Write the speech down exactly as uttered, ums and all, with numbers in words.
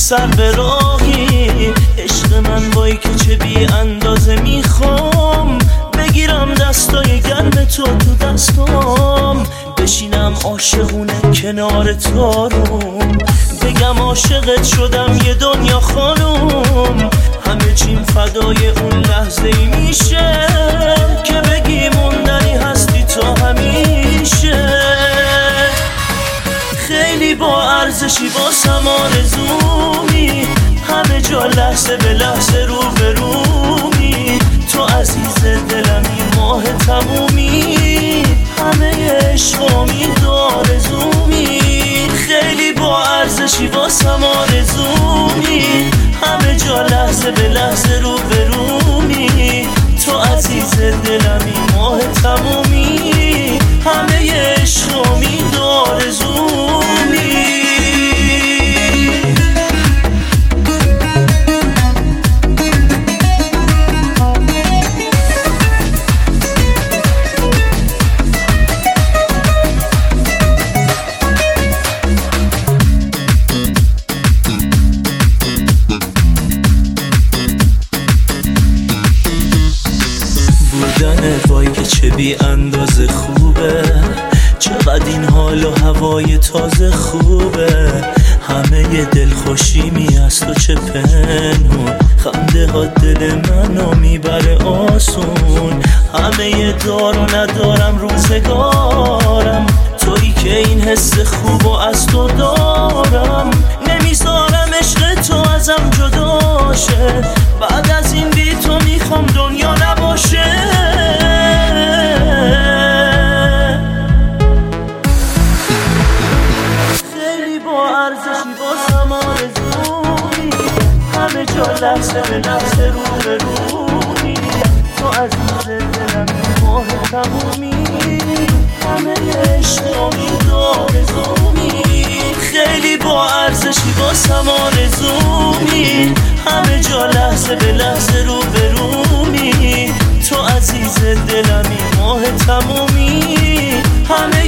سر به راهی. عشق من وای که چه بی اندازه میخوام بگیرم دستای گرم تو تو دستام، بشینم عاشقونه کنار تارم، بگم عاشقت شدم یه دنیا خانم. همه چیم فدای اون لحظه ای میشه که بگی موندنی هستی تا همیشه. خیلی با ارزشی واسم آرزومی، همه جا لحظه به لحظه رو به رومی. تو عزیز دلمی ماه تمومی، همه عشقامی دارزومی. خیلی با ارزشی واسم آرزومی، همه جا لحظه به لحظه رو به رومی. تو عزیز دلمی ماه تمومی، همه عشقامی دارزومی. وای که چه بی اندازه خوبه، چقدر این حال و هوای تازه خوبه. همه ی دلخوشی می از تو چه پنهون، خنده ها دل منو میبره آسون. همه ی دار و ندارم روزگارم، تویی که این حس خوب و از تو دارم. نمیذارم عشق تو ازم جدا شه، بعد از این بی تو میخوام دنیا نباشه. خیلی با ارزشی واسم آرزومی، همه جا لحظه به لحظه رو به رومی. تو عزیز دلمی ماه تمومی، همه عشقامی دارزومی. خیلی با ارزشی واسم آرزومی، همه جا لحظه به لحظه رو به رومی. تو عزیز دلمی ماه تمومی، همه